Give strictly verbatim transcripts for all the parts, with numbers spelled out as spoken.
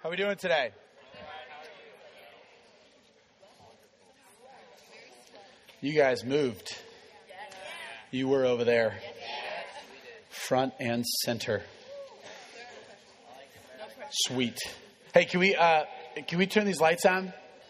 How are we doing today? You guys moved. You were over there. Front and center. Sweet. Hey, can we uh, can we turn these lights on?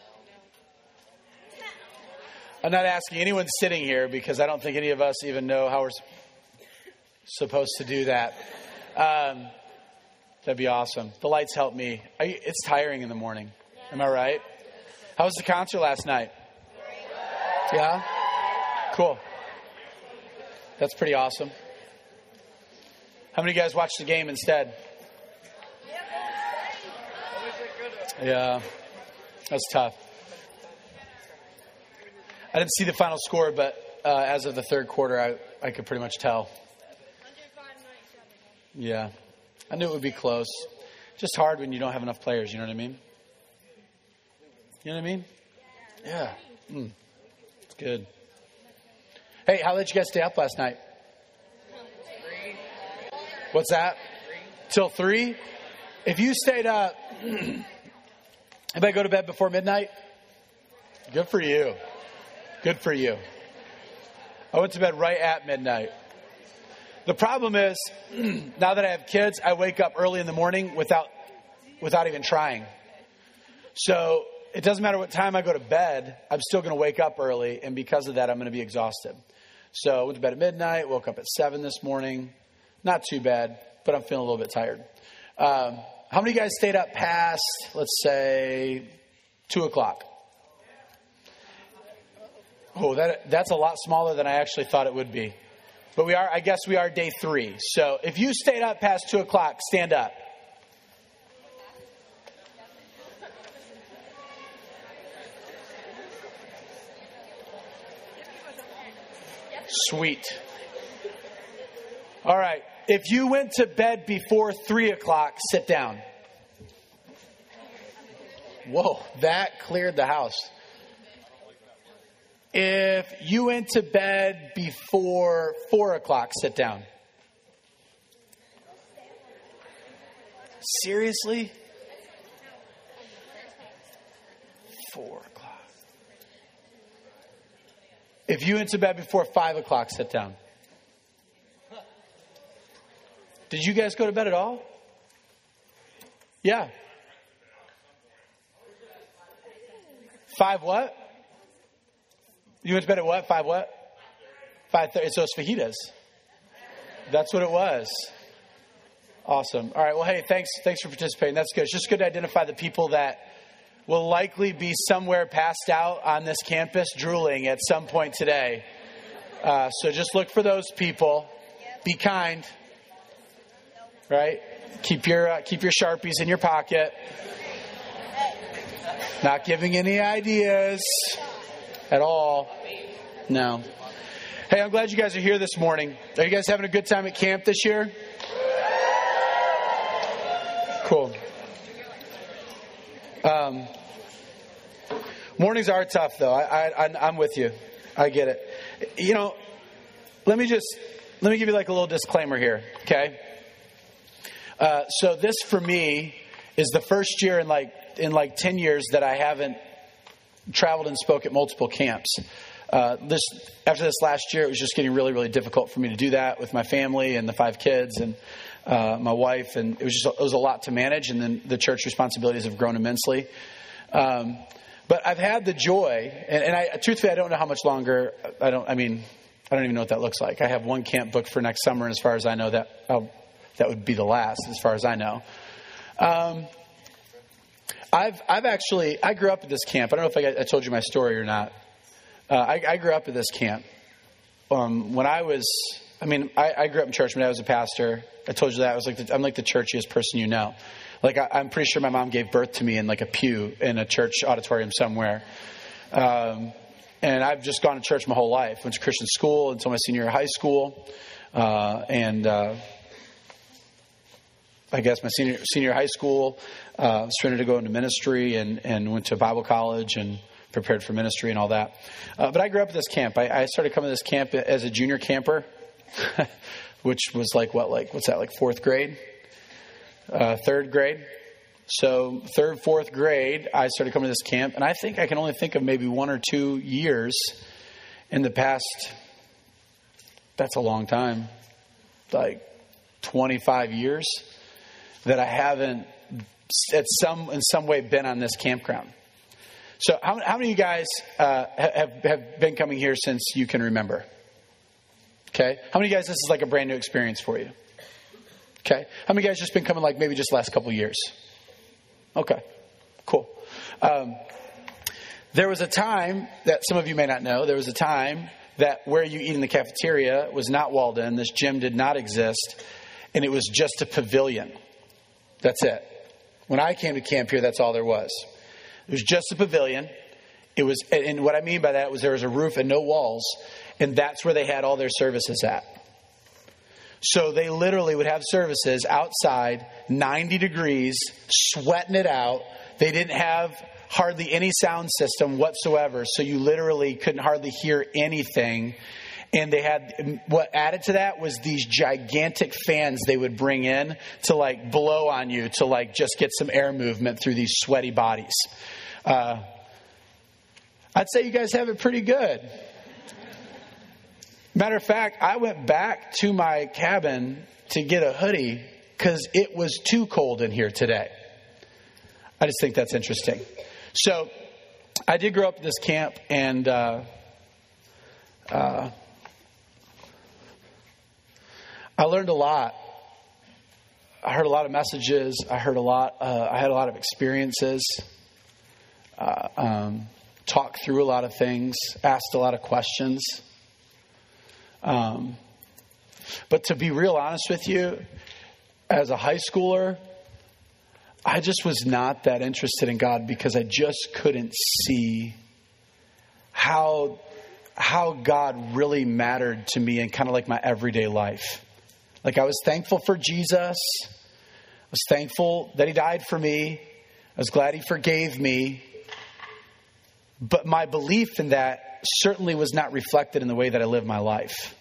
I'm not asking anyone sitting here because I don't think any of us even know how we're supposed to do that. Um, that'd be awesome. The lights help me. I, it's tiring in the morning. Am I right? How was the concert last night? Yeah? Cool. That's pretty awesome. How many of you guys watched the game instead? Yeah. That's tough. I didn't see the final score, but uh, as of the third quarter, I, I could pretty much tell. Yeah. I knew it would be close. Just hard when you don't have enough players, you know what I mean? You know what I mean? Yeah. Mm. It's good. Hey, how late did you guys stay up last night? Three. What's that? Three. Till three? If you stayed up, anybody go to bed before midnight? Good for you. Good for you. I went to bed right at midnight. The problem is, now that I have kids, I wake up early in the morning without without even trying. So it doesn't matter what time I go to bed, I'm still going to wake up early, and because of that, I'm going to be exhausted. So I went to bed at midnight, woke up at seven this morning. Not too bad, but I'm feeling a little bit tired. Um, how many of you guys stayed up past, let's say, two o'clock? Oh, that that's a lot smaller than I actually thought it would be. But we are, I guess we are day three. So if you stayed up past two o'clock, stand up. Sweet. All right. If you went to bed before three o'clock, sit down. Whoa, that cleared the house. If you went to bed before four o'clock, sit down. Seriously? Four o'clock. If you went to bed before five o'clock, sit down. Did you guys go to bed at all? Yeah. Five what? You went to bed at what? Five what? Five thirty. So it's fajitas. That's what it was. Awesome. All right. Well, hey, thanks. Thanks for participating. That's good. It's just good to identify the people that will likely be somewhere passed out on this campus drooling at some point today. Uh, so just look for those people. Be kind. Right? Keep your uh, keep your Sharpies in your pocket. Not giving any ideas at all. No. Hey, I'm glad you guys are here this morning. Are you guys having a good time at camp this year? Cool. Um, mornings are tough, though. I, I, I'm with you. I get it. You know, let me just, let me give you like a little disclaimer here, okay? Uh, so this, for me, is the first year in like in like ten years that I haven't traveled and spoke at multiple camps. Uh, this after this last year, it was just getting really, really difficult for me to do that with my family and the five kids and uh, my wife, and it was just it was a lot to manage. And then the church responsibilities have grown immensely. Um, but I've had the joy, and, and I truthfully, I don't know how much longer. I don't. I mean, I don't even know what that looks like. I have one camp booked for next summer, and as far as I know, that I'll, that would be the last, as far as I know. Um, I've I've actually I grew up at this camp. I don't know if I, I told you my story or not. Uh, I, I grew up at this camp. Um, when I was, I mean, I, I grew up in church. When I was a pastor, I told you that I was like the, I'm like the churchiest person you know. Like I, I'm pretty sure my mom gave birth to me in like a pew in a church auditorium somewhere. Um, and I've just gone to church my whole life. Went to Christian school until my senior year of high school, uh, and. Uh, I guess my senior senior high school, uh, was ready to go into ministry and, and went to Bible college and prepared for ministry and all that. Uh, but I grew up at this camp. I, I started coming to this camp as a junior camper, which was like, what, like, what's that, like fourth grade, uh, third grade? So third, fourth grade, I started coming to this camp. And I think I can only think of maybe one or two years in the past. That's a long time. Like twenty-five years that I haven't at some in some way been on this campground. So how, how many of you guys uh, have, have been coming here since you can remember? Okay. How many of you guys, this is like a brand new experience for you? Okay. How many of you guys just been coming like maybe just the last couple of years? Okay. Cool. Um, there was a time that some of you may not know. There was a time that where you eat in the cafeteria was not walled in. This gym did not exist. And it was just a pavilion. That's it. When I came to camp here, that's all there was. It was just a pavilion. It was, and what I mean by that was there was a roof and no walls. And that's where they had all their services at. So they literally would have services outside, ninety degrees, sweating it out. They didn't have hardly any sound system whatsoever. So you literally couldn't hardly hear anything. And they had, what added to that was these gigantic fans they would bring in to like blow on you to like just get some air movement through these sweaty bodies. Uh, I'd say you guys have it pretty good. Matter of fact, I went back to my cabin to get a hoodie because it was too cold in here today. I just think that's interesting. So I did grow up at this camp, and uh, uh, I learned a lot. I heard a lot of messages. I heard a lot. Uh, I had a lot of experiences. Uh, um, talked through a lot of things. Asked a lot of questions. Um, but to be real honest with you, as a high schooler, I just was not that interested in God because I just couldn't see how how God really mattered to me in kind of like my everyday life. Like I was thankful for Jesus. I was thankful that he died for me. I was glad he forgave me. But my belief in that certainly was not reflected in the way that I live my life.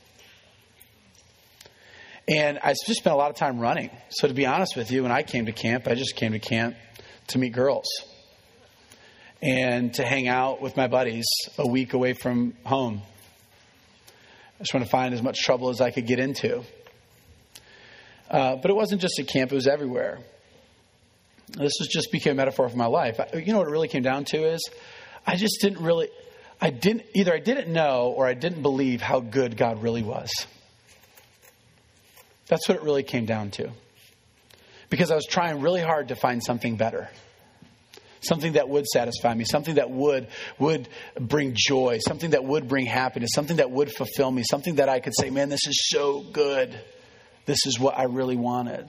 And I just spent a lot of time running. So to be honest with you, when I came to camp, I just came to camp to meet girls and to hang out with my buddies a week away from home. I just want to find as much trouble as I could get into. Uh, but it wasn't just at camp, it was everywhere. This was just became a metaphor for my life. You know what it really came down to is I just didn't really, I didn't, either I didn't know or I didn't believe how good God really was. That's what it really came down to. Because I was trying really hard to find something better. Something that would satisfy me. Something that would would bring joy. Something that would bring happiness. Something that would fulfill me. Something that I could say, man, this is so good. This is what I really wanted.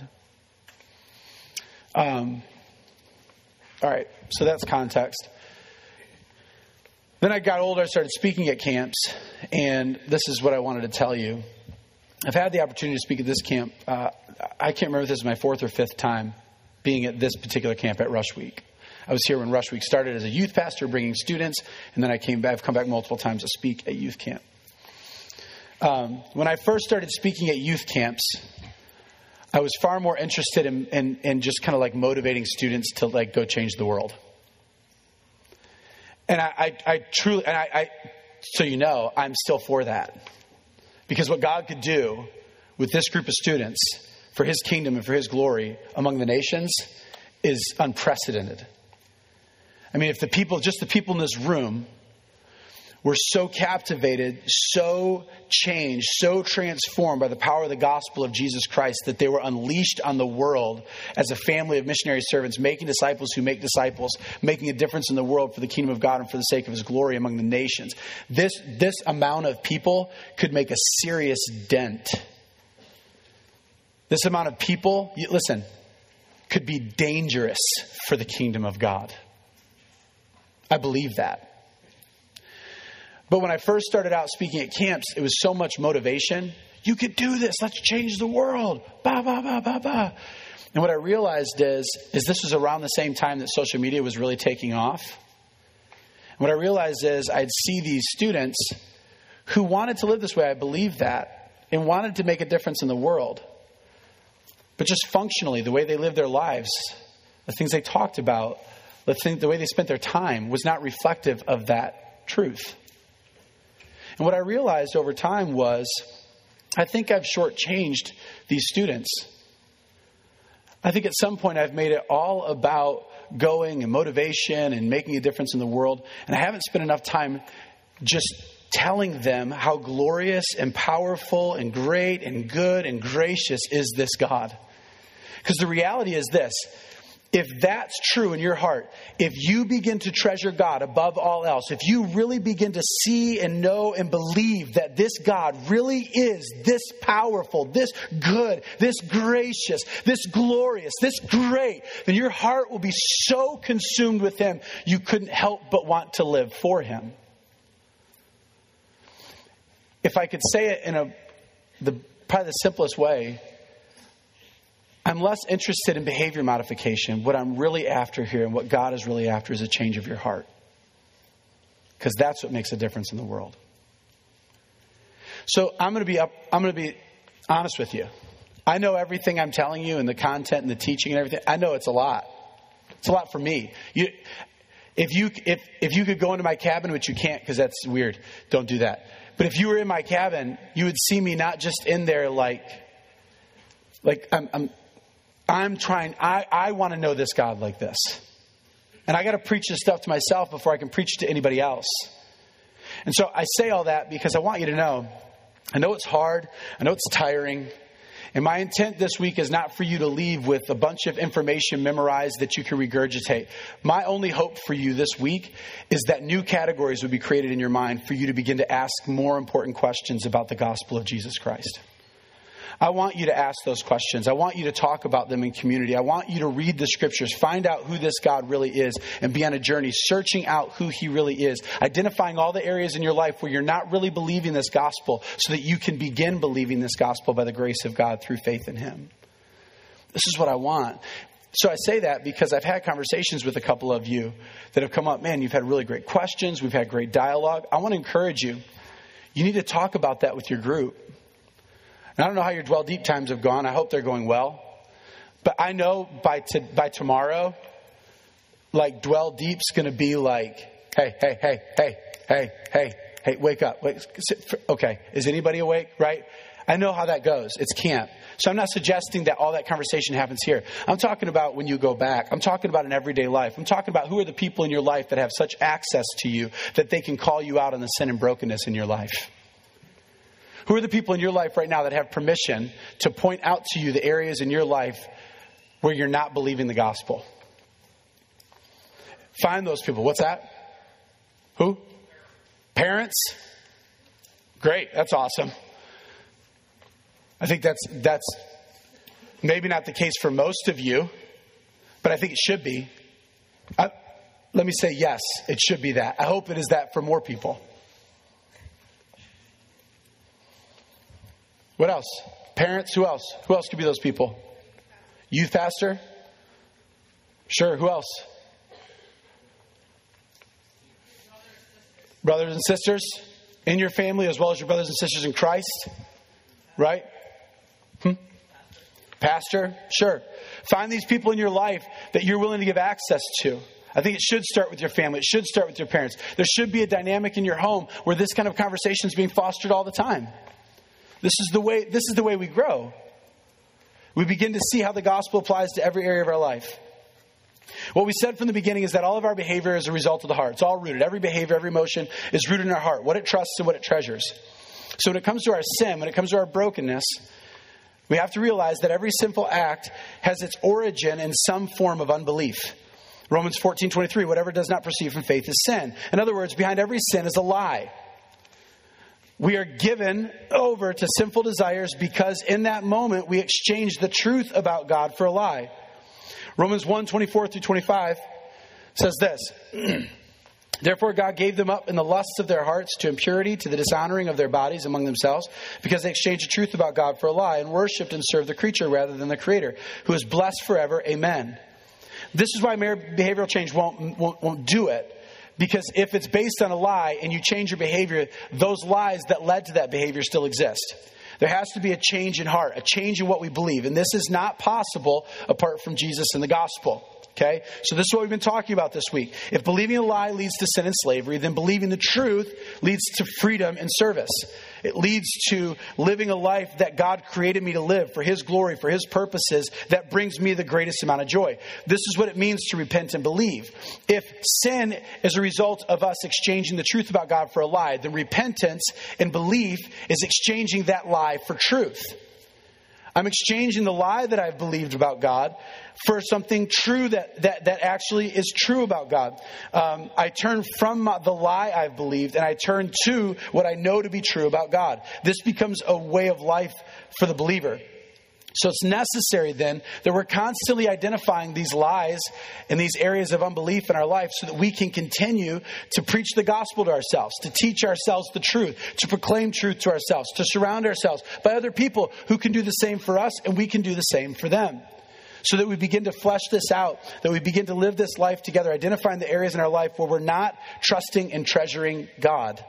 Um. All right. So that's context. Then I got older. I started speaking at camps. And this is what I wanted to tell you. I've had the opportunity to speak at this camp. Uh, I can't remember if this is my fourth or fifth time being at this particular camp at Rush Week. I was here when Rush Week started as a youth pastor bringing students, and then I came back. I've come back multiple times to speak at youth camp. Um, when I first started speaking at youth camps, I was far more interested in, in, in just kind of like motivating students to like go change the world. And I, I, I truly, and I, I, so you know, I'm still for that. Because what God could do with this group of students for his kingdom and for his glory among the nations is unprecedented. I mean, if the people, just the people in this room were so captivated, so changed, so transformed by the power of the gospel of Jesus Christ that they were unleashed on the world as a family of missionary servants, making disciples who make disciples, making a difference in the world for the kingdom of God and for the sake of his glory among the nations. This, this amount of people could make a serious dent. This amount of people, listen, could be dangerous for the kingdom of God. I believe that. But when I first started out speaking at camps, it was so much motivation. You could do this. Let's change the world. Ba, ba, ba, ba, ba. And what I realized is, is this was around the same time that social media was really taking off. And what I realized is I'd see these students who wanted to live this way. I believe that. And wanted to make a difference in the world. But just functionally, the way they lived their lives the things they talked about, the, thing, the way they spent their time was not reflective of that truth. And what I realized over time was, I think I've shortchanged these students. I think at some point I've made it all about going and motivation and making a difference in the world. And I haven't spent enough time just telling them how glorious and powerful and great and good and gracious is this God. Because the reality is this. If that's true in your heart, if you begin to treasure God above all else, if you really begin to see and know and believe that this God really is this powerful, this good, this gracious, this glorious, this great, then your heart will be so consumed with Him, you couldn't help but want to live for Him. If I could say it in a the probably the simplest way, I'm less interested in behavior modification. What I'm really after here and what God is really after is a change of your heart. Because that's what makes a difference in the world. So I'm going to be up, I'm going to be honest with you. I know everything I'm telling you and the content and the teaching and everything. I know it's a lot. It's a lot for me. You, if you if if you could go into my cabin, which you can't because that's weird. Don't do that. But if you were in my cabin, you would see me not just in there like like I'm I'm I'm trying, I, I want to know this God like this. And I got to preach this stuff to myself before I can preach it to anybody else. And so I say all that because I want you to know, I know it's hard. I know it's tiring. And my intent this week is not for you to leave with a bunch of information memorized that you can regurgitate. My only hope for you this week is that new categories would be created in your mind for you to begin to ask more important questions about the gospel of Jesus Christ. I want you to ask those questions. I want you to talk about them in community. I want you to read the scriptures, find out who this God really is, and be on a journey searching out who He really is, identifying all the areas in your life where you're not really believing this gospel so that you can begin believing this gospel by the grace of God through faith in Him. This is what I want. So I say that because I've had conversations with a couple of you that have come up. Man, you've had really great questions. We've had great dialogue. I want to encourage you. You need to talk about that with your group. And I don't know how your Dwell Deep times have gone. I hope they're going well. But I know by to, by tomorrow, like Dwell Deep's going to be like, hey, hey, hey, hey, hey, hey, hey, wake up. Wait, okay, is anybody awake? Right? I know how that goes. It's camp. So I'm not suggesting that all that conversation happens here. I'm talking about when you go back. I'm talking about in everyday life. I'm talking about who are the people in your life that have such access to you that they can call you out on the sin and brokenness in your life. Who are the people in your life right now that have permission to point out to you the areas in your life where you're not believing the gospel? Find those people. What's that? Who? Parents? Great. That's awesome. I think that's that's maybe not the case for most of you, but I think it should be. I, let me say yes, it should be that. I hope it is that for more people. What else? Parents? Who else? Who else could be those people? Youth pastor? Sure. Who else? Brothers and sisters in your family as well as your brothers and sisters in Christ. Right? Hmm? Pastor? Sure. Find these people in your life that you're willing to give access to. I think it should start with your family. It should start with your parents. There should be a dynamic in your home where this kind of conversation is being fostered all the time. This is the way, this is the way we grow. We begin to see how the gospel applies to every area of our life. What we said from the beginning is that all of our behavior is a result of the heart. It's all rooted. Every behavior, every emotion is rooted in our heart, what it trusts and what it treasures. So when it comes to our sin, when it comes to our brokenness, we have to realize that every sinful act has its origin in some form of unbelief. Romans fourteen twenty-three, whatever does not proceed from faith is sin. In other words, behind every sin is a lie. We are given over to sinful desires because in that moment we exchange the truth about God for a lie. Romans one twenty-four through twenty-five says this. Therefore God gave them up in the lusts of their hearts to impurity, to the dishonoring of their bodies among themselves, because they exchanged the truth about God for a lie and worshipped and served the creature rather than the Creator, who is blessed forever. Amen. This is why behavioral change won't, won't, won't do it. Because if it's based on a lie and you change your behavior, those lies that led to that behavior still exist. There has to be a change in heart, a change in what we believe. And this is not possible apart from Jesus and the gospel. Okay? So this is what we've been talking about this week. If believing a lie leads to sin and slavery, then believing the truth leads to freedom and service. It leads to living a life that God created me to live for His glory, for His purposes, that brings me the greatest amount of joy. This is what it means to repent and believe. If sin is a result of us exchanging the truth about God for a lie, then repentance and belief is exchanging that lie for truth. I'm exchanging the lie that I've believed about God for something true that, that, that actually is true about God. Um, I turn from the lie I've believed and I turn to what I know to be true about God. This becomes a way of life for the believer. So it's necessary then that we're constantly identifying these lies and these areas of unbelief in our life so that we can continue to preach the gospel to ourselves, to teach ourselves the truth, to proclaim truth to ourselves, to surround ourselves by other people who can do the same for us and we can do the same for them. So that we begin to flesh this out, that we begin to live this life together, identifying the areas in our life where we're not trusting and treasuring God.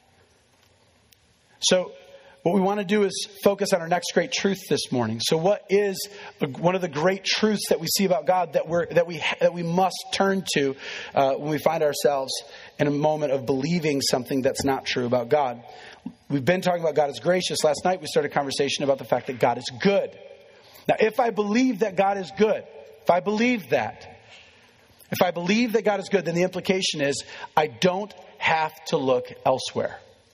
So what we want to do is focus on our next great truth this morning. So what is one of the great truths that we see about God that we're that we that we must turn to uh, when we find ourselves in a moment of believing something that's not true about God? We've been talking about God is gracious. Last night we started a conversation about the fact that God is good. Now, if I believe that God is good, if I believe that, if I believe that God is good, then the implication is I don't have to look elsewhere.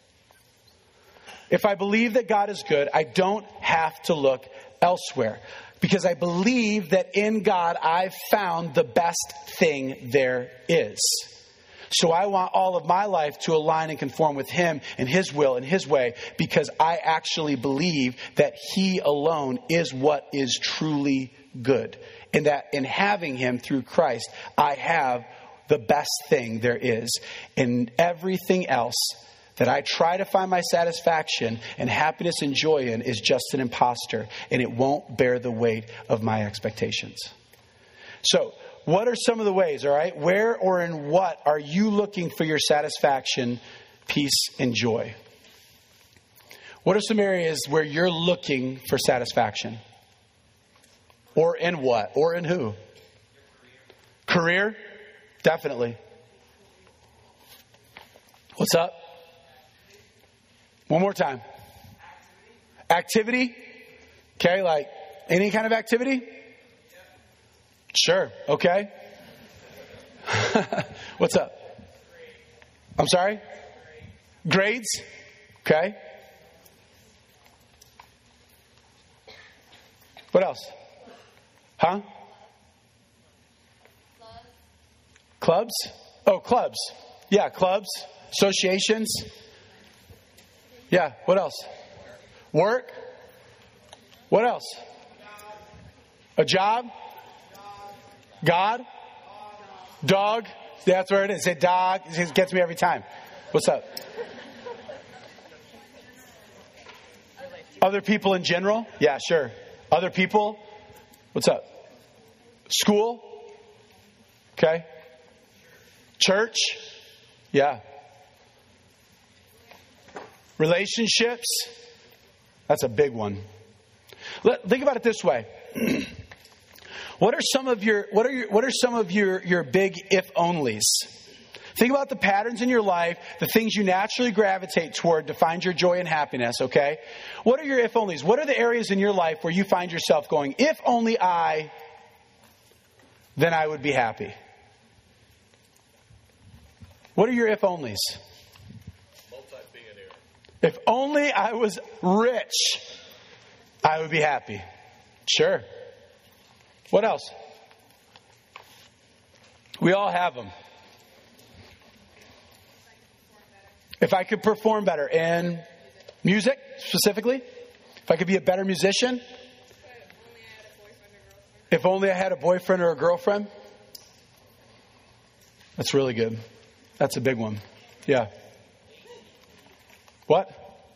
If I believe that God is good, I don't have to look elsewhere. Because I believe that in God I've found the best thing there is. So I want all of my life to align and conform with Him and His will and His way, because I actually believe that He alone is what is truly good. And that in having Him through Christ, I have the best thing there is. And everything else that I try to find my satisfaction and happiness and joy in is just an imposter, and it won't bear the weight of my expectations. So, what are some of the ways, all right? Where or in what are you looking for your satisfaction, peace, and joy? What are some areas where you're looking for satisfaction? Or in what? Or in who? Career? Definitely. What's up? One more time. Activity? Okay, like any kind of activity? Sure, okay. What's up? I'm sorry? Grades? Okay. What else? Huh? Clubs? Oh, clubs. Yeah, clubs. Associations. Yeah, what else? Work? What else? A job? God? Dog? That's where it is. Say dog. It gets me every time. What's up? Other people in general? Yeah, sure. Other people? What's up? School? Okay. Church? Yeah. Relationships? That's a big one. Let, think about it this way. What are some of your what are your what are some of your, your big if onlys? Think about the patterns in your life, the things you naturally gravitate toward to find your joy and happiness, okay? What are your if onlys? What are the areas in your life where you find yourself going, if only I, then I would be happy? What are your if onlys? Multi-billionaire. If only I was rich, I would be happy. Sure. What else? We all have them. If I could perform better in music, specifically, if I could be a better musician, if only I had a boyfriend or a girlfriend. That's really good. That's a big one. Yeah. What?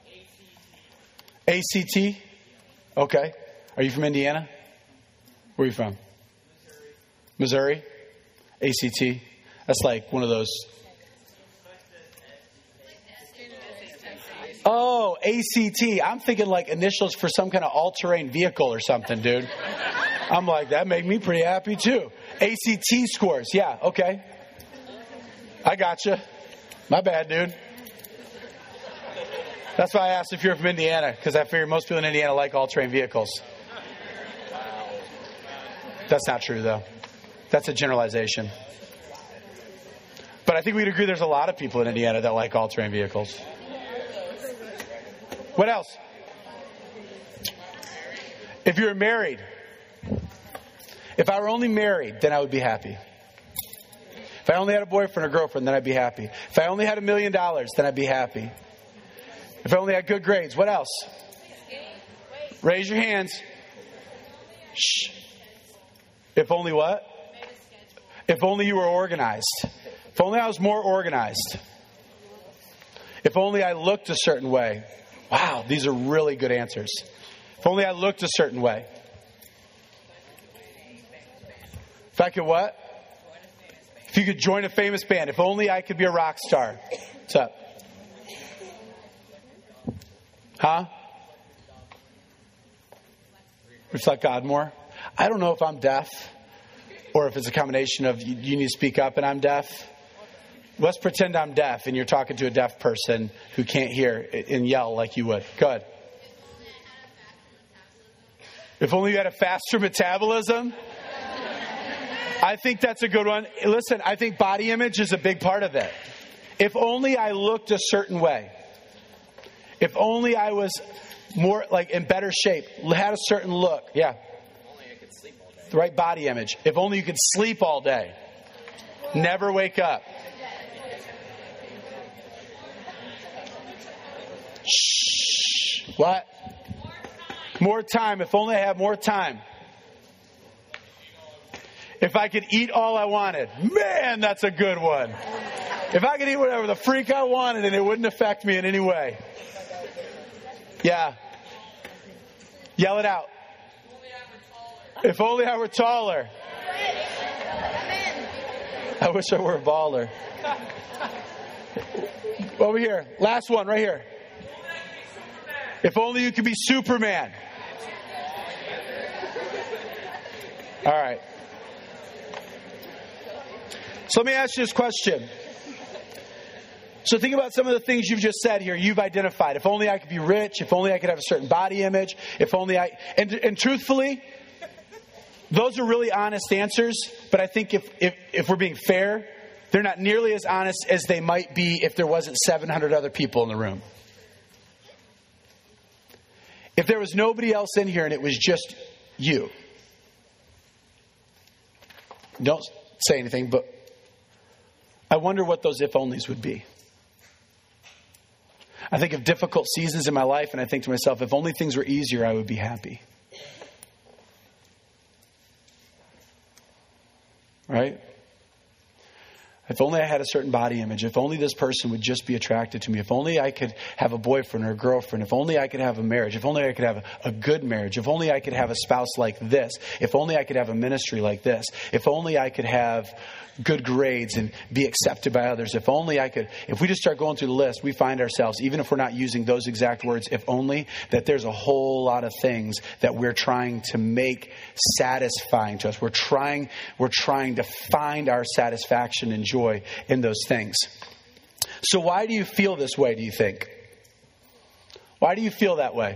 A C T. Okay. Are you from Indiana? Where are you from? Missouri. Missouri? A C T. That's like one of those. Oh, A C T. I'm thinking like initials for some kind of all-terrain vehicle or something, dude. I'm like, that made me pretty happy too. A C T scores. Yeah, okay. I gotcha. My bad, dude. That's why I asked if you're from Indiana, because I figure most people in Indiana like all-terrain vehicles. That's not true, though. That's a generalization. But I think we'd agree there's a lot of people in Indiana that like all-terrain vehicles. What else? If you're married, if I were only married, then I would be happy. If I only had a boyfriend or girlfriend, then I'd be happy. If I only had a million dollars, then I'd be happy. If I only had good grades, what else? Raise your hands. Shh. If only what? If only you were organized. If only I was more organized. If only I looked a certain way. Wow, these are really good answers. If only I looked a certain way. If I could what? If you could join a famous band. If only I could be a rock star. What's up? Huh? Reflect God more? I don't know if I'm deaf or if it's a combination of you, you need to speak up and I'm deaf. Let's pretend I'm deaf and you're talking to a deaf person who can't hear and yell like you would. Go ahead. If only you had a faster metabolism. I think that's a good one. Listen, I think body image is a big part of it. If only I looked a certain way. If only I was more like in better shape, had a certain look. Yeah. If only I could sleep all day. The right body image. If only you could sleep all day. Never wake up. Shh. What? More time. If only I had more time. If I could eat all I wanted. Man, that's a good one. If I could eat whatever the freak I wanted and it wouldn't affect me in any way. Yeah. Yell it out. If only I were taller. I wish I were a baller. Over here. Last one right here. If only you could be Superman. All right. So let me ask you this question. So think about some of the things you've just said here. You've identified. If only I could be rich. If only I could have a certain body image. If only I... And, and truthfully, those are really honest answers. But I think if, if, if we're being fair, they're not nearly as honest as they might be if there wasn't seven hundred other people in the room. If there was nobody else in here and it was just you. Don't say anything, but I wonder what those if-onlys would be. I think of difficult seasons in my life, and I think to myself, if only things were easier, I would be happy. Right? If only I had a certain body image. If only this person would just be attracted to me. If only I could have a boyfriend or a girlfriend. If only I could have a marriage. If only I could have a, a good marriage. If only I could have a spouse like this. If only I could have a ministry like this. If only I could have good grades and be accepted by others. If only I could. If we just start going through the list, we find ourselves, even if we're not using those exact words, if only, that there's a whole lot of things that we're trying to make satisfying to us. We're trying, we're trying to find our satisfaction and joy in those things. So why do you feel this way, do you think? Why do you feel that way?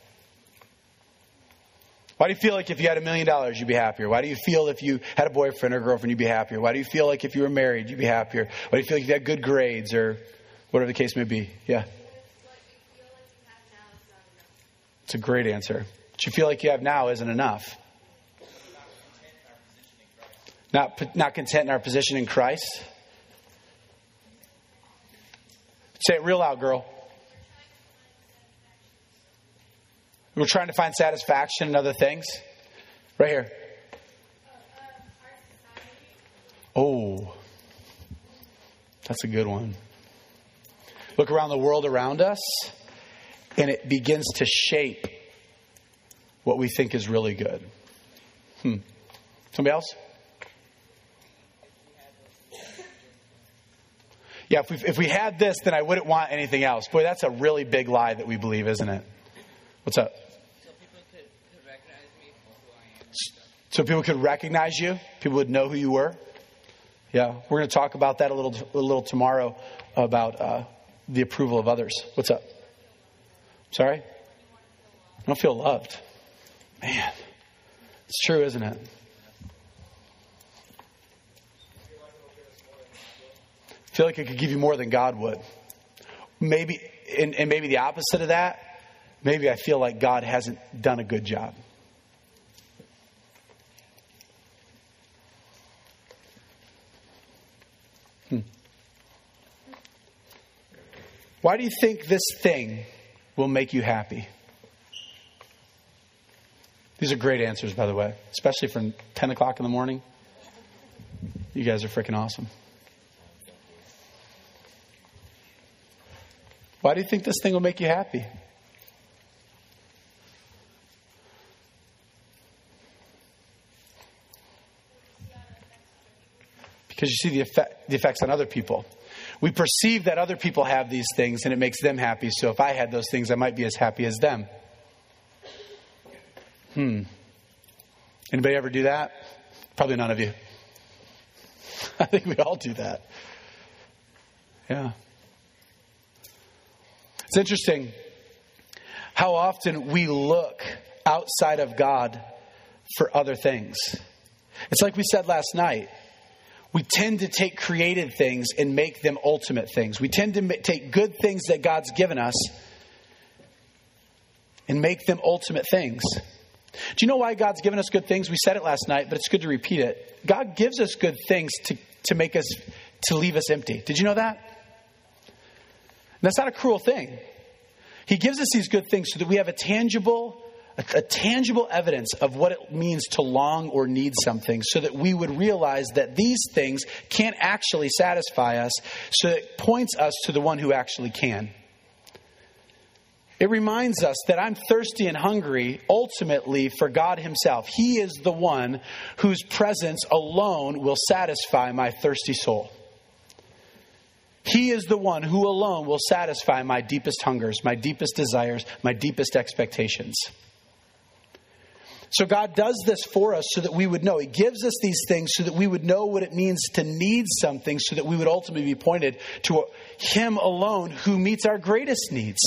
Why do you feel like if you had a million dollars, you'd be happier? Why do you feel if you had a boyfriend or girlfriend, you'd be happier? Why do you feel like if you were married, you'd be happier? Why do you feel like if you had good grades or whatever the case may be? Yeah. It's a great answer. What you feel like you have now isn't enough. Not, not content in our position in Christ. Say it real loud, girl. We're trying to find satisfaction in other things. Right here. Oh, that's a good one. Look around the world around us, and it begins to shape what we think is really good. Hmm. Somebody else? Yeah, if we, if we had this, then I wouldn't want anything else. Boy, that's a really big lie that we believe, isn't it? What's up? So people could, could recognize me for who I am. So people could recognize you. People would know who you were. Yeah, we're going to talk about that a little a little tomorrow about uh, the approval of others. What's up? Sorry? I don't feel loved. Man, it's true, isn't it? I feel like it could give you more than God would. Maybe, and, and maybe the opposite of that, maybe I feel like God hasn't done a good job. Hmm. Why do you think this thing will make you happy? These are great answers, by the way, especially from ten o'clock in the morning. You guys are freaking awesome. Why do you think this thing will make you happy? Because you see the effect, the effects on other people. We perceive that other people have these things and it makes them happy. So if I had those things, I might be as happy as them. Hmm. Anybody ever do that? Probably none of you. I think we all do that. Yeah. It's interesting how often we look outside of God for other things. It's like we said last night. We tend to take created things and make them ultimate things. We tend to take good things that God's given us and make them ultimate things. Do you know why God's given us good things? We said it last night, but it's good to repeat it. God gives us good things to, to make us, to leave us empty. Did you know that? That's not a cruel thing. He gives us these good things so that we have a tangible, a, a tangible evidence of what it means to long or need something, so that we would realize that these things can't actually satisfy us, so it points us to the one who actually can. It reminds us that I'm thirsty and hungry ultimately for God himself. He is the one whose presence alone will satisfy my thirsty soul. He is the one who alone will satisfy my deepest hungers, my deepest desires, my deepest expectations. So God does this for us so that we would know. He gives us these things so that we would know what it means to need something, so that we would ultimately be pointed to him alone who meets our greatest needs.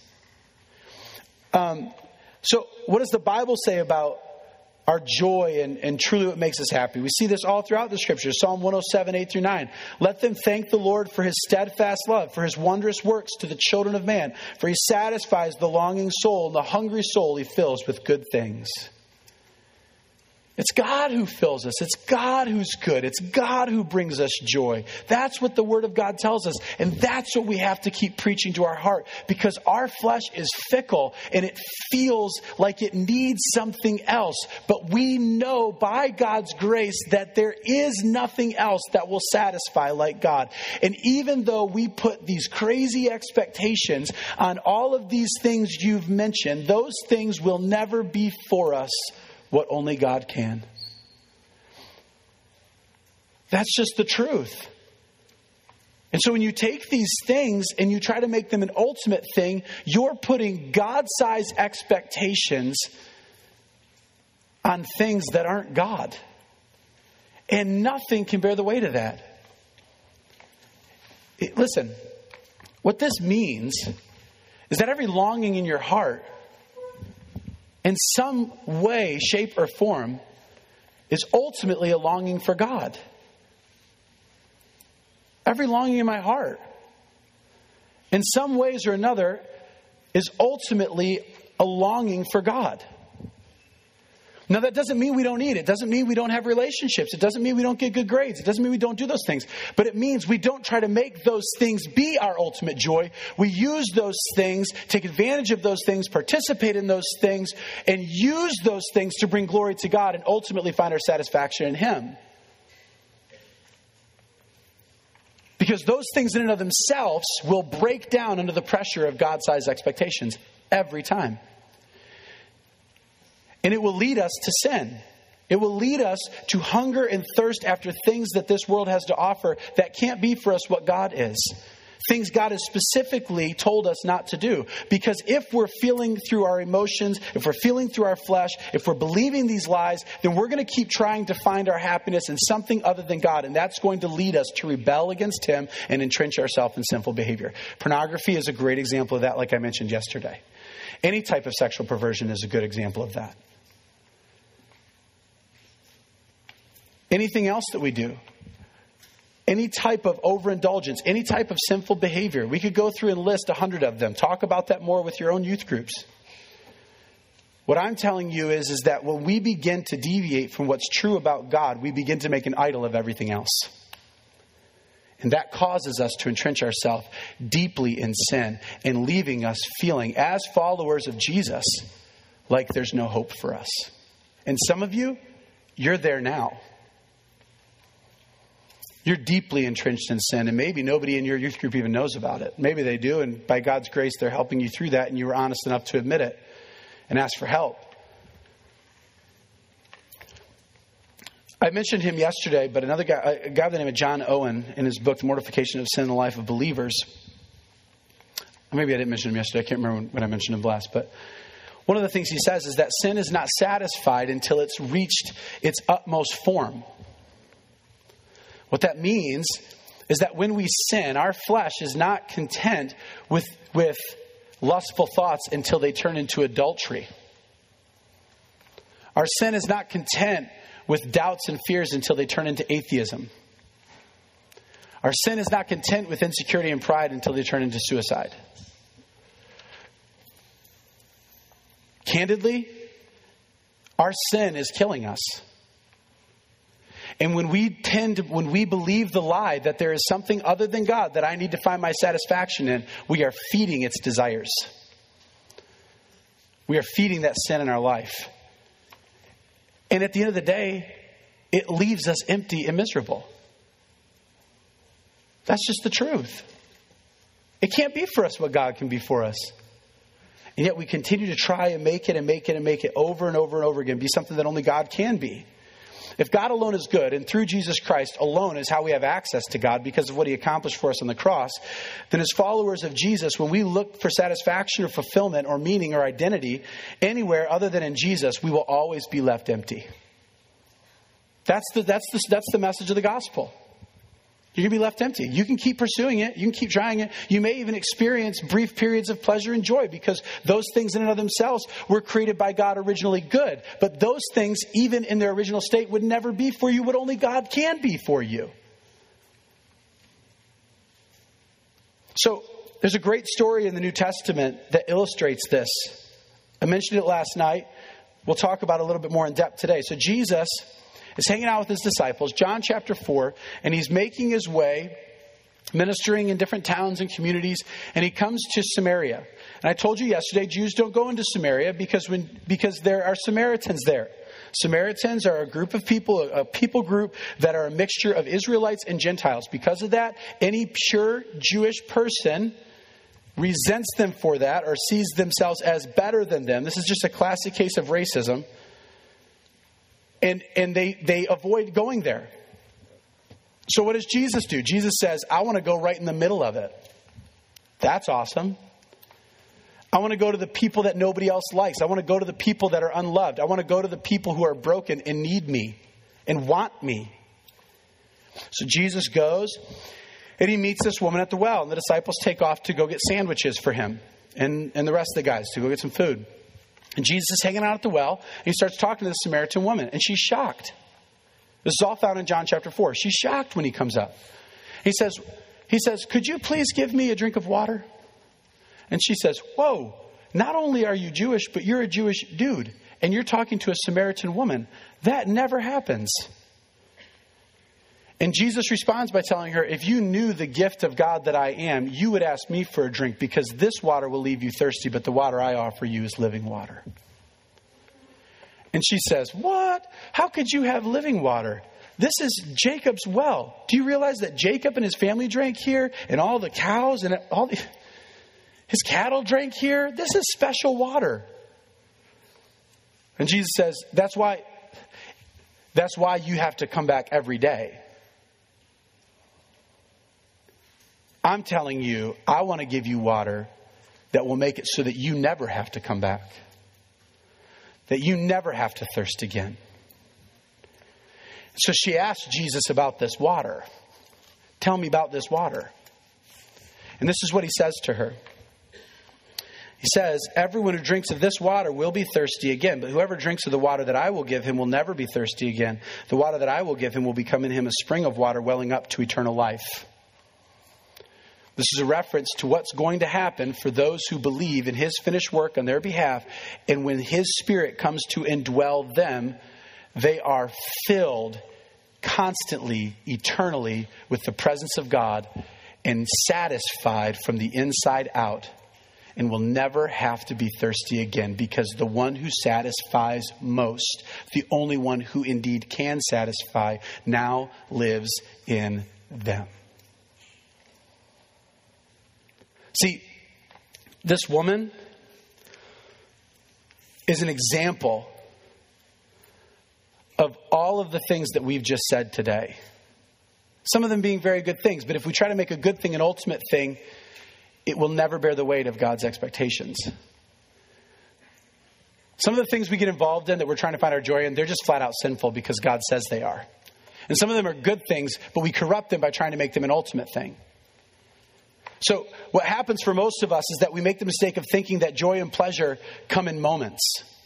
Um, so what does the Bible say about our joy and, and truly what makes us happy? We see this all throughout the scriptures. Psalm one oh seven, eight through nine. Let them thank the Lord for his steadfast love, for his wondrous works to the children of man. For he satisfies the longing soul, and the hungry soul he fills with good things. It's God who fills us. It's God who's good. It's God who brings us joy. That's what the Word of God tells us. And that's what we have to keep preaching to our heart, because our flesh is fickle and it feels like it needs something else. But we know by God's grace that there is nothing else that will satisfy like God. And even though we put these crazy expectations on all of these things you've mentioned, those things will never be for us what only God can. That's just the truth. And so when you take these things and you try to make them an ultimate thing, you're putting God-sized expectations on things that aren't God. And nothing can bear the weight of that. It, listen, what this means is that every longing in your heart, in some way, shape, or form, is ultimately a longing for God. Every longing in my heart, in some ways or another, is ultimately a longing for God. Now, that doesn't mean we don't eat. It doesn't mean we don't have relationships. It doesn't mean we don't get good grades. It doesn't mean we don't do those things. But it means we don't try to make those things be our ultimate joy. We use those things, take advantage of those things, participate in those things, and use those things to bring glory to God and ultimately find our satisfaction in Him. Because those things in and of themselves will break down under the pressure of God-sized expectations every time. And it will lead us to sin. It will lead us to hunger and thirst after things that this world has to offer that can't be for us what God is. things God has specifically told us not to do. Because if we're feeling through our emotions, if we're feeling through our flesh, if we're believing these lies, then we're going to keep trying to find our happiness in something other than God. And that's going to lead us to rebel against Him and entrench ourselves in sinful behavior. Pornography is a great example of that, like I mentioned yesterday. Any type of sexual perversion is a good example of that. Anything else that we do, any type of overindulgence, any type of sinful behavior, we could go through and list a hundred of them. Talk about that more with your own youth groups. What I'm telling you is, is that when we begin to deviate from what's true about God, we begin to make an idol of everything else. And that causes us to entrench ourselves deeply in sin and leaving us feeling, as followers of Jesus, like there's no hope for us. And some of you, you're there now. You're deeply entrenched in sin, and maybe nobody in your youth group even knows about it. Maybe they do, and by God's grace, they're helping you through that, and you were honest enough to admit it and ask for help. I mentioned him yesterday, but another guy, a guy by the name of John Owen, in his book, The Mortification of Sin in the Life of Believers. Maybe I didn't mention him yesterday. I can't remember when I mentioned him last, but one of the things he says is that sin is not satisfied until it's reached its utmost form. What that means is that when we sin, our flesh is not content with, with lustful thoughts until they turn into adultery. Our sin is not content with doubts and fears until they turn into atheism. Our sin is not content with insecurity and pride until they turn into suicide. Candidly, our sin is killing us. And when we tend to, when we believe the lie that there is something other than God that I need to find my satisfaction in, we are feeding its desires. We are feeding that sin in our life. And at the end of the day, it leaves us empty and miserable. That's just the truth. It can't be for us what God can be for us. And yet we continue to try and make it and make it and make it over and over and over again, be something that only God can be. If God alone is good, and through Jesus Christ alone is how we have access to God because of what He accomplished for us on the cross, then as followers of Jesus, when we look for satisfaction or fulfillment or meaning or identity anywhere other than in Jesus, we will always be left empty. That's the, that's the, that's the message of the gospel. You're going to be left empty. You can keep pursuing it. You can keep trying it. You may even experience brief periods of pleasure and joy because those things in and of themselves were created by God originally good. But those things, even in their original state, would never be for you what only God can be for you. So there's a great story in the New Testament that illustrates this. I mentioned it last night. We'll talk about it a little bit more in depth today. So Jesus is hanging out with his disciples, John chapter four, and he's making his way, ministering in different towns and communities, and he comes to Samaria. And I told you yesterday, Jews don't go into Samaria because when because there are Samaritans there. Samaritans are a group of people, a people group that are a mixture of Israelites and Gentiles. Because of that, any pure Jewish person resents them for that or sees themselves as better than them. This is just a classic case of racism. And and they, they avoid going there. So what does Jesus do? Jesus says, I want to go right in the middle of it. That's awesome. I want to go to the people that nobody else likes. I want to go to the people that are unloved. I want to go to the people who are broken and need me and want me. So Jesus goes and he meets this woman at the well. And the disciples take off to go get sandwiches for him and, and the rest of the guys to go get some food. And Jesus is hanging out at the well, and he starts talking to the Samaritan woman, and she's shocked. This is all found in John chapter four. She's shocked when he comes up. He says, he says, could you please give me a drink of water? And she says, whoa, not only are you Jewish, but you're a Jewish dude, and you're talking to a Samaritan woman. That never happens. And Jesus responds by telling her, if you knew the gift of God that I am, you would ask me for a drink because this water will leave you thirsty, but the water I offer you is living water. And she says, what? How could you have living water? This is Jacob's well. Do you realize that Jacob and his family drank here and all the cows and all the, his cattle drank here? This is special water. And Jesus says, that's why, that's why you have to come back every day. I'm telling you, I want to give you water that will make it so that you never have to come back. That you never have to thirst again. So she asked Jesus about this water. Tell me about this water. And this is what he says to her. He says, everyone who drinks of this water will be thirsty again. But whoever drinks of the water that I will give him will never be thirsty again. The water that I will give him will become in him a spring of water welling up to eternal life. This is a reference to what's going to happen for those who believe in his finished work on their behalf. And when his Spirit comes to indwell them, they are filled constantly, eternally with the presence of God and satisfied from the inside out, and will never have to be thirsty again, because the one who satisfies most, the only one who indeed can satisfy, now lives in them. See, this woman is an example of all of the things that we've just said today. Some of them being very good things, but if we try to make a good thing an ultimate thing, it will never bear the weight of God's expectations. Some of the things we get involved in that we're trying to find our joy in, they're just flat out sinful because God says they are. And some of them are good things, but we corrupt them by trying to make them an ultimate thing. So what happens for most of us is that we make the mistake of thinking that joy and pleasure come in moments.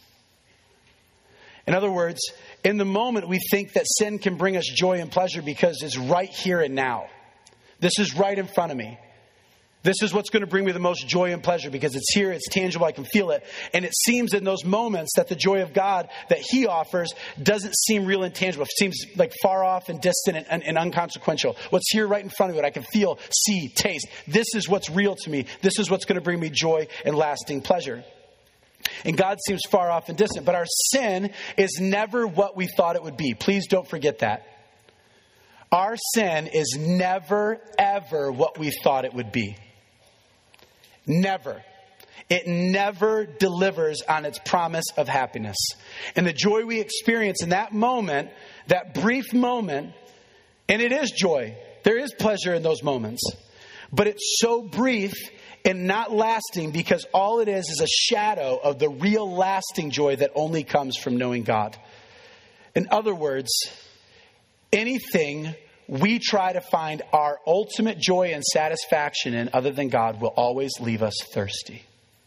In other words, in the moment we think that sin can bring us joy and pleasure because it's right here and now. This is right in front of me. This is what's going to bring me the most joy and pleasure because it's here, it's tangible, I can feel it. And it seems in those moments that the joy of God that he offers doesn't seem real and tangible. It seems like far off and distant and, and, and unconsequential. What's here right in front of me, what I can feel, see, taste. This is what's real to me. This is what's going to bring me joy and lasting pleasure. And God seems far off and distant. But our sin is never what we thought it would be. Please don't forget that. Our sin is never, ever what we thought it would be. Never. It never delivers on its promise of happiness. And the joy we experience in that moment, that brief moment, and it is joy. There is pleasure in those moments. But it's so brief and not lasting because all it is is a shadow of the real lasting joy that only comes from knowing God. In other words, anything we try to find our ultimate joy and satisfaction in other than God will always leave us thirsty.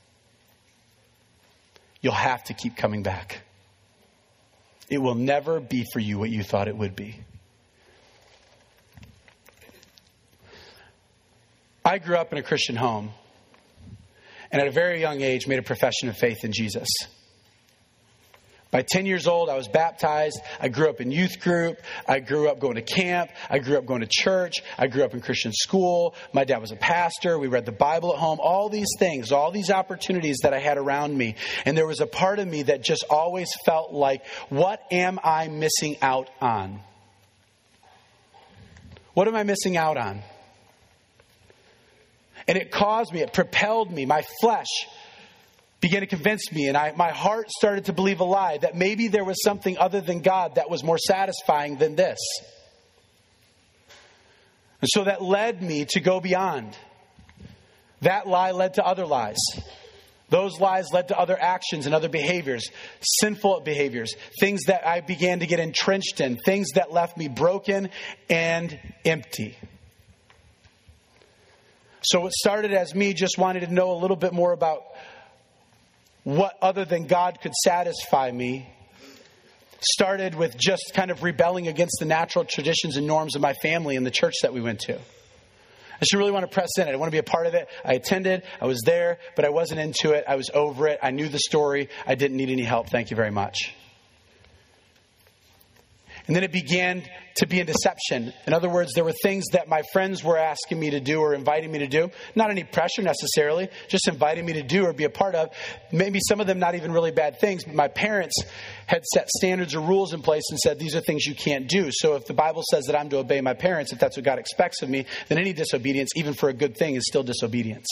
You'll have to keep coming back. It will never be for you what you thought it would be. I grew up in a Christian home and at a very young age made a profession of faith in Jesus. By ten years old, I was baptized. I grew up in youth group. I grew up going to camp. I grew up going to church. I grew up in Christian school. My dad was a pastor. We read the Bible at home. All these things, all these opportunities that I had around me. And there was a part of me that just always felt like, what am I missing out on? What am I missing out on? And it caused me, it propelled me, my flesh began to convince me, and I, my heart started to believe a lie that maybe there was something other than God that was more satisfying than this. And so that led me to go beyond. That lie led to other lies. Those lies led to other actions and other behaviors, sinful behaviors, things that I began to get entrenched in, things that left me broken and empty. So it started as me just wanting to know a little bit more about what other than God could satisfy me. Started with just kind of rebelling against the natural traditions and norms of my family and the church that we went to. I just really want to press in. I want to be a part of it. I attended. I was there, but I wasn't into it. I was over it. I knew the story. I didn't need any help. Thank you very much. And then it began to be a deception. In other words, there were things that my friends were asking me to do or inviting me to do. Not any pressure necessarily, just inviting me to do or be a part of. Maybe some of them not even really bad things. But my parents had set standards or rules in place and said, these are things you can't do. So if the Bible says that I'm to obey my parents, if that's what God expects of me, then any disobedience, even for a good thing, is still disobedience.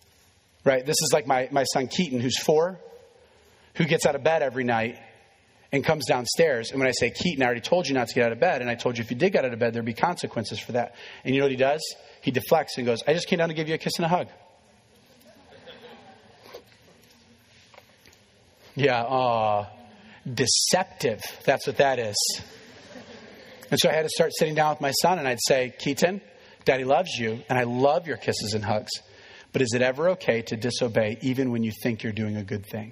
Right? This is like my, my son Keaton, who's four, who gets out of bed every night and comes downstairs. And when I say, Keaton, I already told you not to get out of bed. And I told you if you did get out of bed, there'd be consequences for that. And you know what he does? He deflects and goes, I just came down to give you a kiss and a hug. Yeah, aw, deceptive. That's what that is. And so I had to start sitting down with my son and I'd say, Keaton, Daddy loves you and I love your kisses and hugs. But is it ever okay to disobey even when you think you're doing a good thing?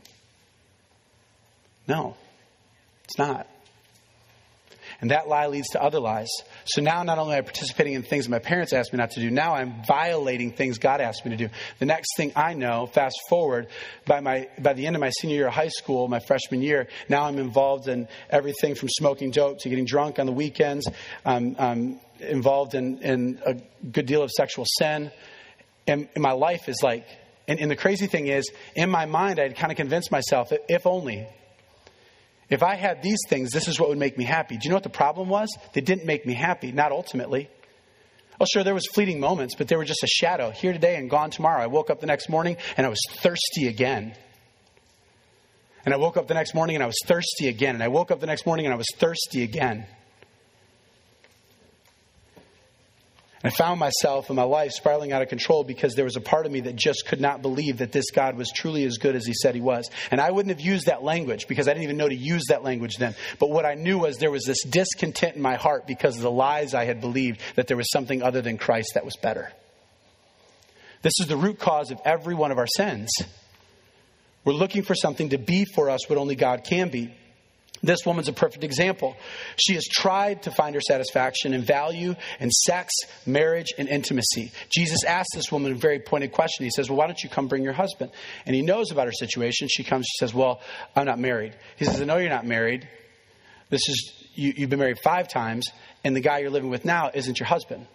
No, it's not. And that lie leads to other lies. So now not only am I participating in things my parents asked me not to do, now I'm violating things God asked me to do. The next thing I know, fast forward, by my by the end of my senior year of high school, my freshman year, now I'm involved in everything from smoking dope to getting drunk on the weekends. I'm, I'm involved in, in a good deal of sexual sin. And, and my life is like, and, and the crazy thing is, in my mind, I'd kind of convinced myself, if only... If I had these things, this is what would make me happy. Do you know what the problem was? They didn't make me happy, not ultimately. Oh, sure, there was fleeting moments, but they were just a shadow. Here today and gone tomorrow. I woke up the next morning and I was thirsty again. And I woke up the next morning and I was thirsty again. And I woke up the next morning and I was thirsty again. I found myself in my life spiraling out of control because there was a part of me that just could not believe that this God was truly as good as he said he was. And I wouldn't have used that language because I didn't even know to use that language then. But what I knew was there was this discontent in my heart because of the lies I had believed that there was something other than Christ that was better. This is the root cause of every one of our sins. We're looking for something to be for us what only God can be. This woman's a perfect example. She has tried to find her satisfaction in value and sex, marriage, and intimacy. Jesus asked this woman a very pointed question. He says, well, why don't you come bring your husband? And he knows about her situation. She comes, she says, well, I'm not married. He says, I know you're not married. This is, you, you've been married five times, and the guy you're living with now isn't your husband.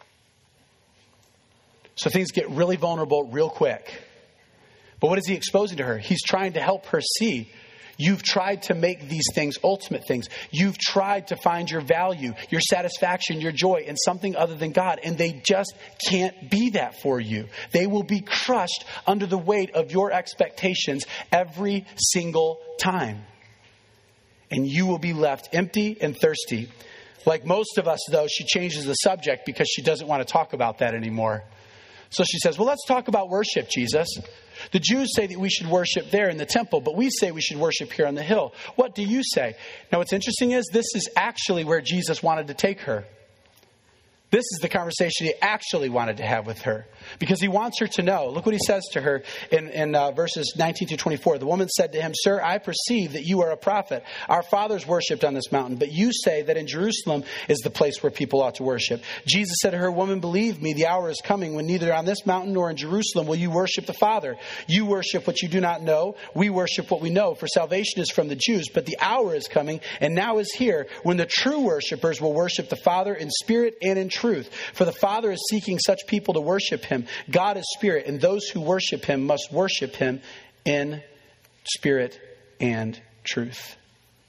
So things get really vulnerable real quick. But what is he exposing to her? He's trying to help her see. You've tried to make these things ultimate things. You've tried to find your value, your satisfaction, your joy in something other than God. And they just can't be that for you. They will be crushed under the weight of your expectations every single time. And you will be left empty and thirsty. Like most of us, though, she changes the subject because she doesn't want to talk about that anymore. So she says, well, let's talk about worship, Jesus. The Jews say that we should worship there in the temple, but we say we should worship here on the hill. What do you say? Now, what's interesting is this is actually where Jesus wanted to take her. This is the conversation he actually wanted to have with her because he wants her to know. Look what he says to her in, in uh, verses nineteen to twenty-four. The woman said to him, Sir, I perceive that you are a prophet. Our fathers worshipped on this mountain, but you say that in Jerusalem is the place where people ought to worship. Jesus said to her, Woman, believe me, the hour is coming when neither on this mountain nor in Jerusalem will you worship the Father. You worship what you do not know. We worship what we know, for salvation is from the Jews. But the hour is coming, and now is here, when the true worshipers will worship the Father in spirit and in truth. For the Father is seeking such people to worship him. God is spirit, and those who worship him must worship him in spirit and truth.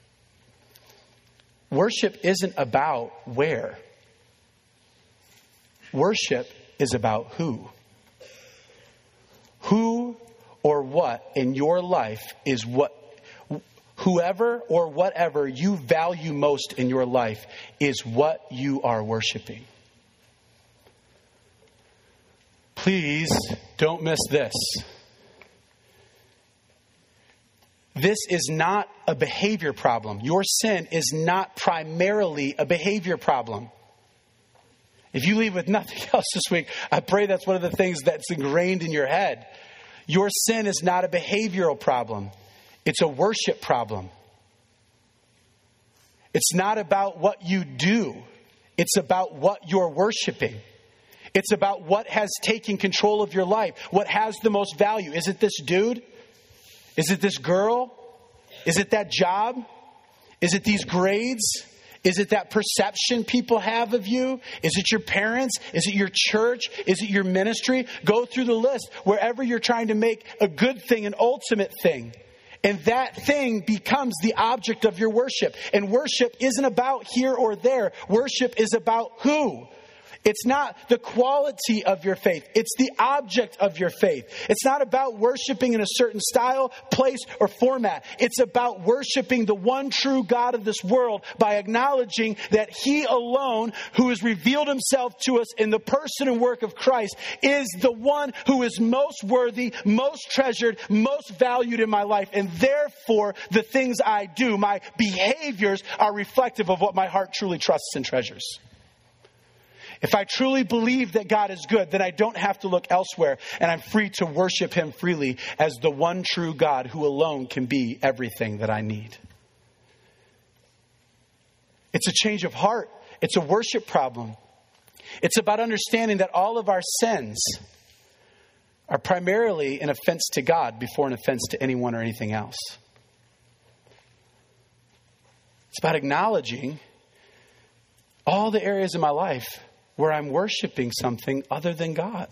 Worship isn't about where. Worship is about who. Who or what in your life is what whoever or whatever you value most in your life is what you are worshiping. Please don't miss this. This is not a behavior problem. Your sin is not primarily a behavior problem. If you leave with nothing else this week, I pray that's one of the things that's ingrained in your head. Your sin is not a behavioral problem. It's a worship problem. It's not about what you do. It's about what you're worshiping. It's about what has taken control of your life. What has the most value? Is it this dude? Is it this girl? Is it that job? Is it these grades? Is it that perception people have of you? Is it your parents? Is it your church? Is it your ministry? Go through the list wherever you're trying to make a good thing an ultimate thing. And that thing becomes the object of your worship. And worship isn't about here or there. Worship is about who. It's not the quality of your faith. It's the object of your faith. It's not about worshiping in a certain style, place, or format. It's about worshiping the one true God of this world by acknowledging that He alone, who has revealed Himself to us in the person and work of Christ, is the one who is most worthy, most treasured, most valued in my life. And therefore, the things I do, my behaviors, are reflective of what my heart truly trusts and treasures. If I truly believe that God is good, then I don't have to look elsewhere, and I'm free to worship Him freely as the one true God who alone can be everything that I need. It's a change of heart. It's a worship problem. It's about understanding that all of our sins are primarily an offense to God before an offense to anyone or anything else. It's about acknowledging all the areas of my life where I'm worshiping something other than God.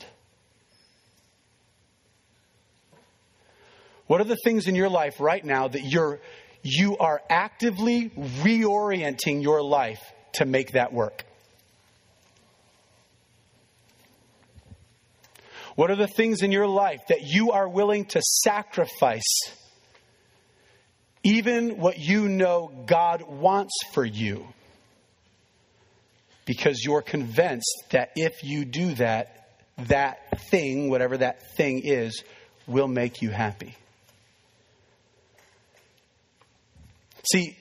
What are the things in your life right now that you're you are actively reorienting your life to make that work? What are the things in your life that you are willing to sacrifice, even what you know God wants for you? Because you're convinced that if you do that, that thing, whatever that thing is, will make you happy. See,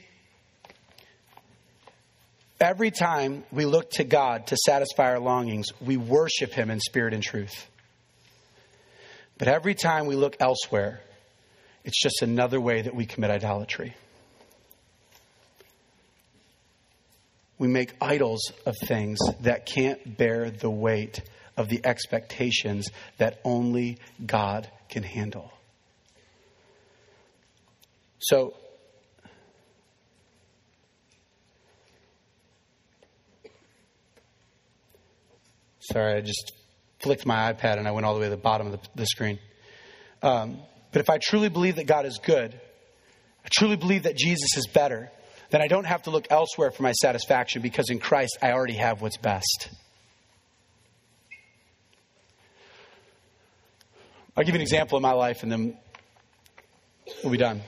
every time we look to God to satisfy our longings, we worship Him in spirit and truth. But every time we look elsewhere, it's just another way that we commit idolatry. We make idols of things that can't bear the weight of the expectations that only God can handle. So, sorry, I just flicked my iPad and I went all the way to the bottom of the, the screen. Um, but if I truly believe that God is good, I truly believe that Jesus is better, then I don't have to look elsewhere for my satisfaction, because in Christ I already have what's best. I'll give you an example of my life and then we'll be done.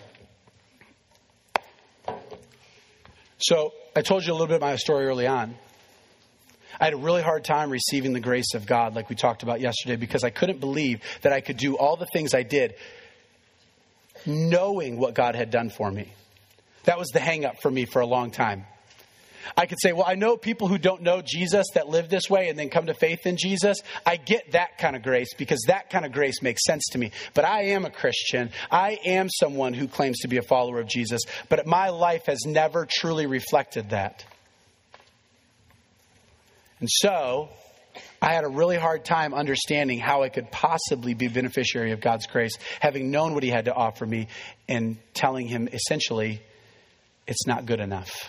So I told you a little bit of my story early on. I had a really hard time receiving the grace of God, like we talked about yesterday, because I couldn't believe that I could do all the things I did knowing what God had done for me. That was the hang up for me for a long time. I could say, well, I know people who don't know Jesus that live this way and then come to faith in Jesus. I get that kind of grace because that kind of grace makes sense to me. But I am a Christian. I am someone who claims to be a follower of Jesus. But my life has never truly reflected that. And so I had a really hard time understanding how I could possibly be a beneficiary of God's grace, having known what He had to offer me and telling Him essentially, it's not good enough.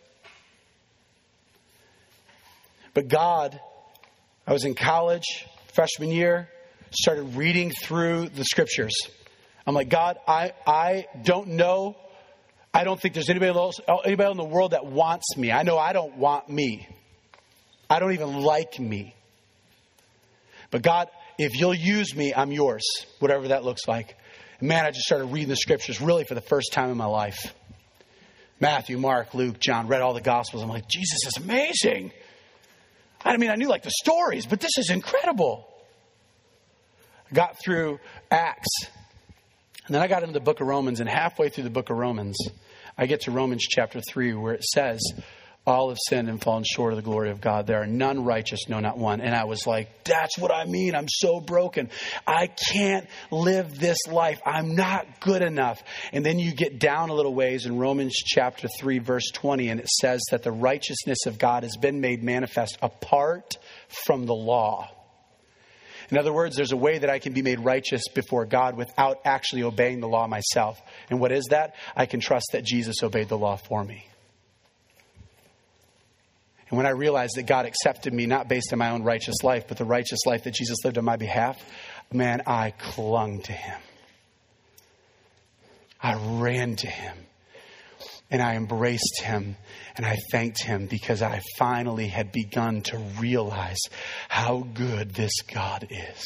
But God, I was in college, freshman year, started reading through the scriptures. I'm like, God, I, I don't know. I don't think there's anybody else, anybody in the world that wants me. I know I don't want me. I don't even like me. But God, if you'll use me, I'm yours, whatever that looks like. And man, I just started reading the scriptures really for the first time in my life. Matthew, Mark, Luke, John, read all the Gospels. I'm like, Jesus is amazing. I mean, I knew like the stories, but this is incredible. I got through Acts, and then I got into the book of Romans, and halfway through the book of Romans, I get to Romans chapter three, where it says, all have sinned and fallen short of the glory of God. There are none righteous, no, not one. And I was like, that's what I mean. I'm so broken. I can't live this life. I'm not good enough. And then you get down a little ways in Romans chapter three, verse twenty, and it says that the righteousness of God has been made manifest apart from the law. In other words, there's a way that I can be made righteous before God without actually obeying the law myself. And what is that? I can trust that Jesus obeyed the law for me. And when I realized that God accepted me, not based on my own righteous life, but the righteous life that Jesus lived on my behalf, man, I clung to Him. I ran to Him. And I embraced him and I thanked him because I finally had begun to realize how good this God is.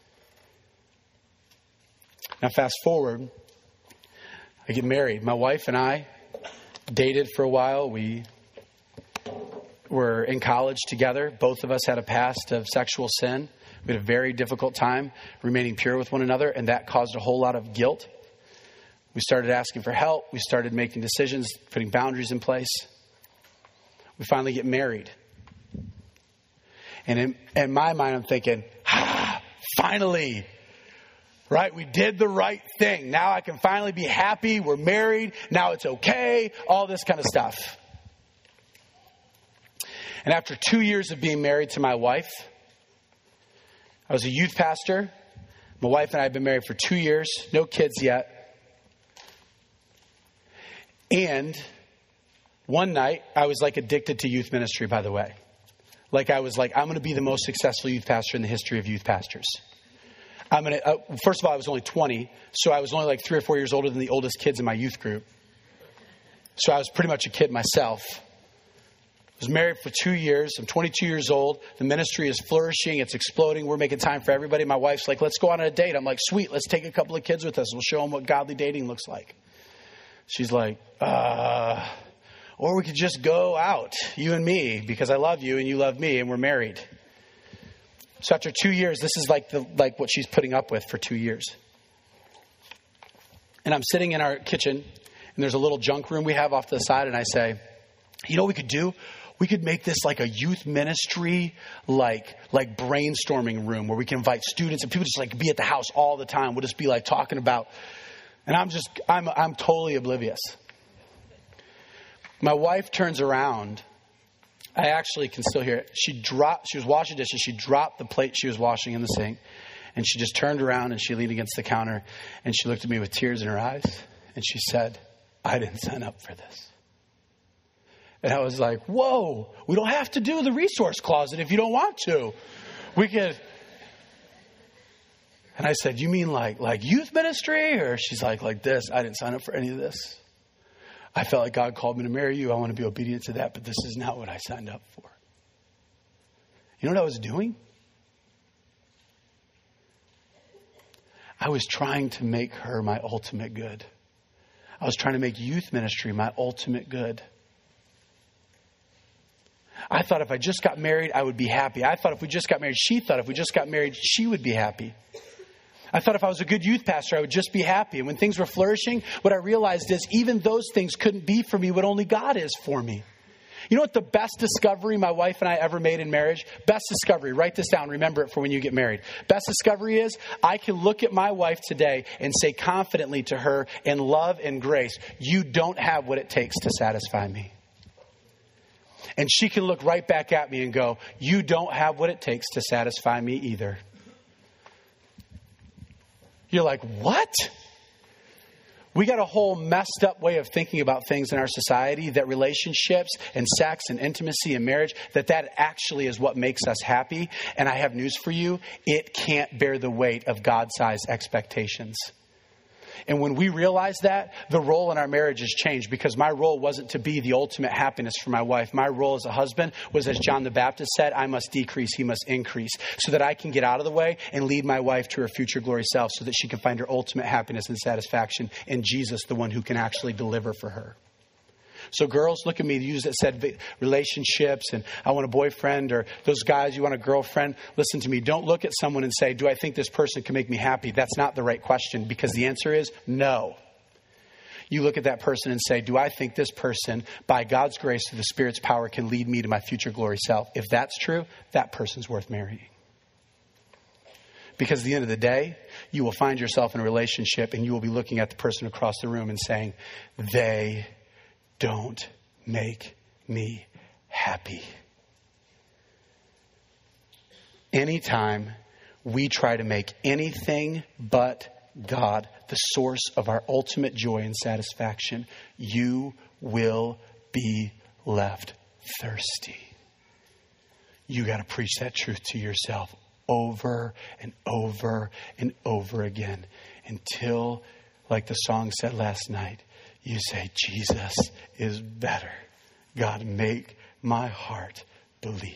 Now fast forward, I get married. My wife and I dated for a while. We were in college together. Both of us had a past of sexual sin. We had a very difficult time remaining pure with one another, and that caused a whole lot of guilt. We started asking for help. We started making decisions, putting boundaries in place. We finally get married. And in, in my mind, I'm thinking, ah, finally, right? We did the right thing. Now I can finally be happy. We're married. Now it's okay. All this kind of stuff. And after two years of being married to my wife, I was a youth pastor. My wife and I have been married for two years. No kids yet. And one night, I was like addicted to youth ministry, by the way. Like I was like, I'm going to be the most successful youth pastor in the history of youth pastors. I'm going to, uh, first of all, I was only twenty. So I was only like three or four years older than the oldest kids in my youth group. So I was pretty much a kid myself. I was married for two years. I'm twenty-two years old. The ministry is flourishing. It's exploding. We're making time for everybody. My wife's like, let's go on a date. I'm like, sweet, let's take a couple of kids with us. We'll show them what godly dating looks like. She's like, uh, or we could just go out, you and me, because I love you and you love me and we're married. So after two years, this is like the like what she's putting up with for two years. And I'm sitting in our kitchen and there's a little junk room we have off to the side. And I say, you know what we could do? We could make this like a youth ministry, like like brainstorming room where we can invite students and people just like be at the house all the time. We'll just be like talking about. And I'm just, I'm I'm totally oblivious. My wife turns around. I actually can still hear it. She dropped, she was washing dishes. She dropped the plate she was washing in the sink. And she just turned around and she leaned against the counter. And she looked at me with tears in her eyes. And she said, I didn't sign up for this. And I was like, whoa, we don't have to do the resource closet if you don't want to. We could... And I said, you mean like like youth ministry? Or she's like, like this. I didn't sign up for any of this. I felt like God called me to marry you. I want to be obedient to that. But this is not what I signed up for. You know what I was doing? I was trying to make her my ultimate good. I was trying to make youth ministry my ultimate good. I thought if I just got married, I would be happy. I thought if we just got married, she thought if we just got married, she would be happy. I thought if I was a good youth pastor, I would just be happy. And when things were flourishing, what I realized is even those things couldn't be for me what only God is for me. You know what the best discovery my wife and I ever made in marriage? Best discovery. Write this down. Remember it for when you get married. Best discovery is I can look at my wife today and say confidently to her in love and grace, you don't have what it takes to satisfy me. And she can look right back at me and go, you don't have what it takes to satisfy me either. You're like, what? We got a whole messed up way of thinking about things in our society that relationships and sex and intimacy and marriage, that that actually is what makes us happy. And I have news for you. It can't bear the weight of God-sized expectations. And when we realize that, the role in our marriage has changed because my role wasn't to be the ultimate happiness for my wife. My role as a husband was, as John the Baptist said, I must decrease, he must increase, so that I can get out of the way and lead my wife to her future glory self so that she can find her ultimate happiness and satisfaction in Jesus, the one who can actually deliver for her. So girls, look at me, you that said relationships and I want a boyfriend, or those guys, you want a girlfriend. Listen to me. Don't look at someone and say, do I think this person can make me happy? That's not the right question, because the answer is no. You look at that person and say, do I think this person, by God's grace through the Spirit's power, can lead me to my future glory self? If that's true, that person's worth marrying. Because at the end of the day, you will find yourself in a relationship and you will be looking at the person across the room and saying, they don't make me happy. Anytime we try to make anything but God the source of our ultimate joy and satisfaction, you will be left thirsty. You got to preach that truth to yourself over and over and over again until, like the song said last night, you say, Jesus is better. God, make my heart believe.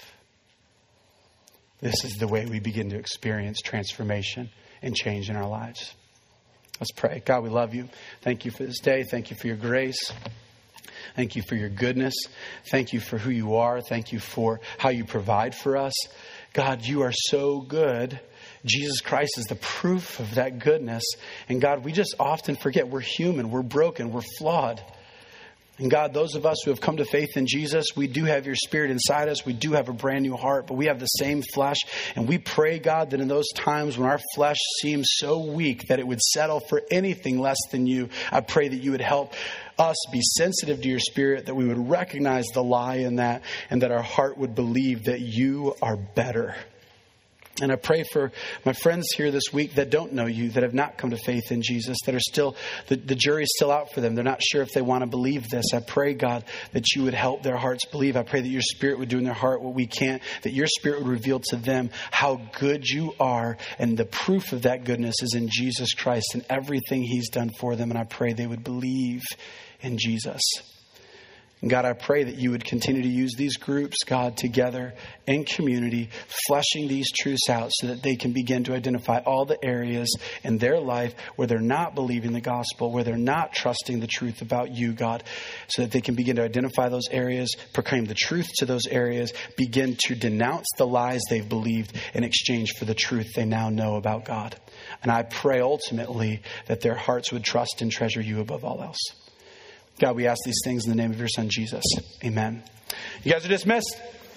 This is the way we begin to experience transformation and change in our lives. Let's pray. God, we love you. Thank you for this day. Thank you for your grace. Thank you for your goodness. Thank you for who you are. Thank you for how you provide for us. God, you are so good. Jesus Christ is the proof of that goodness. And God, we just often forget we're human, we're broken, we're flawed. And God, those of us who have come to faith in Jesus, we do have your Spirit inside us. We do have a brand new heart, but we have the same flesh. And we pray, God, that in those times when our flesh seems so weak that it would settle for anything less than you, I pray that you would help us be sensitive to your Spirit, that we would recognize the lie in that, and that our heart would believe that you are better. And I pray for my friends here this week that don't know you, that have not come to faith in Jesus, that are still, the, the jury's still out for them. They're not sure if they want to believe this. I pray, God, that you would help their hearts believe. I pray that your Spirit would do in their heart what we can't, that your Spirit would reveal to them how good you are. And the proof of that goodness is in Jesus Christ and everything he's done for them. And I pray they would believe in Jesus. And God, I pray that you would continue to use these groups, God, together in community, fleshing these truths out so that they can begin to identify all the areas in their life where they're not believing the gospel, where they're not trusting the truth about you, God, so that they can begin to identify those areas, proclaim the truth to those areas, begin to denounce the lies they've believed in exchange for the truth they now know about God. And I pray ultimately that their hearts would trust and treasure you above all else. God, we ask these things in the name of your Son, Jesus. Amen. You guys are dismissed.